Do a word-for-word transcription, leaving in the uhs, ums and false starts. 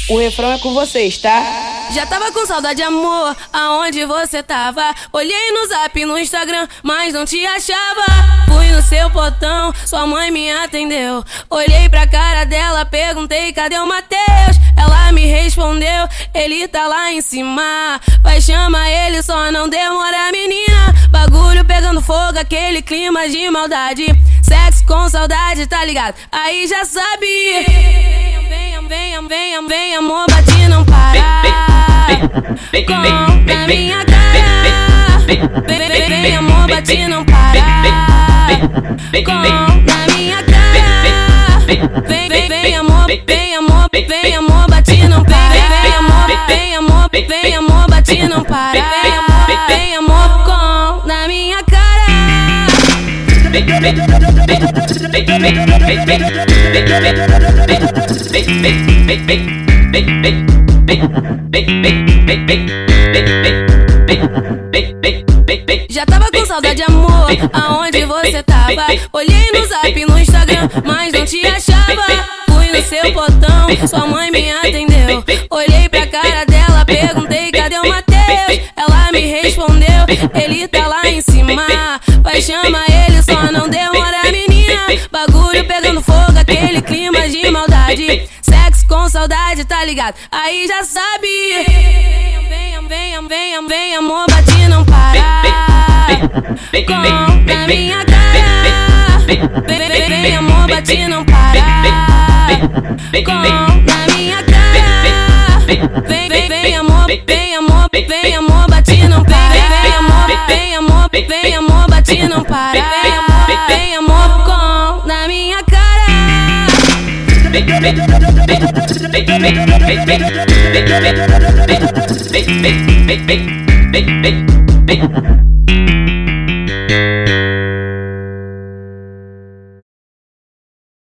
O refrão é com vocês, tá? Já tava com saudade, amor, aonde você tava? Olhei no zap, no Instagram, mas não te achava. Fui no seu portão, sua mãe me atendeu. Olhei pra cara dela, perguntei, cadê o Matheus? Ela me respondeu, ele tá lá em cima. Vai, chama ele, só não demora, menina. Bagulho pegando fogo, aquele clima de maldade. Sexo com saudade, tá ligado? Aí já sabe. Vem, vem, vem, vem, amor, bate não para. Com na minha cara. Vem, vem, vem, amor, bate não para. Com na minha cara. Vem, vem, vem, amor, vem, amor, vem, amor, bate não para. Vem, amor, vem, amor, vem, amor, bate não para. Vem, amor, vem, amor, com na minha cara. Já tava com saudade, amor, aonde você tava? Olhei no zap, no Instagram, mas não te achava. Fui no seu portão, sua mãe me atendeu. Olhei pra cara dela, perguntei, cadê o Matheus? Ela me respondeu, ele tá lá em cima. Vai, chama ele, só não demora, menina. Bagulho pegando fogo, aquele clima de maldade. Sexo com saudade, tá ligado? Aí já sabe. Vem, vem, vem, vem, amor, bate não para. Com na minha cara. Vem, vem, amor, bate não para. Com na minha cara. Vem, vem, vem, amor, vem, amor, vem, amor, bate não para. Vem, amor, vem, amor, vem, amor, bate não para. Vem, amor, vem, amor, com na minha cara. Vem, vem, vem, vem, vem, vem, vem, vem, vem, vem, vem, vem, vem, vem, vem, vem, vem, vem, vem,